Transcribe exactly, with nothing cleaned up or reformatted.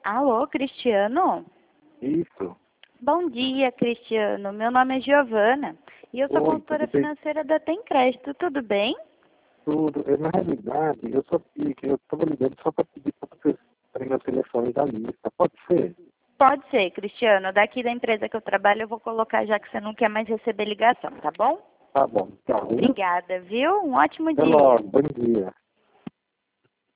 Alô, Cristiano? Isso. Bom dia, Cristiano. Meu nome é Giovana e eu sou Oi, consultora tudo bem? financeira da Tem Crédito. Tudo bem? Tudo. Eu, na realidade, eu só eu estava ligando só para pedir para vocês darem meu telefone da lista. Pode ser? Pode ser, Cristiano. Daqui da empresa que eu trabalho eu vou colocar já que você não quer mais receber ligação, tá bom? Tá bom. Tchau. Obrigada, viu? Um ótimo Até dia. logo. Bom dia.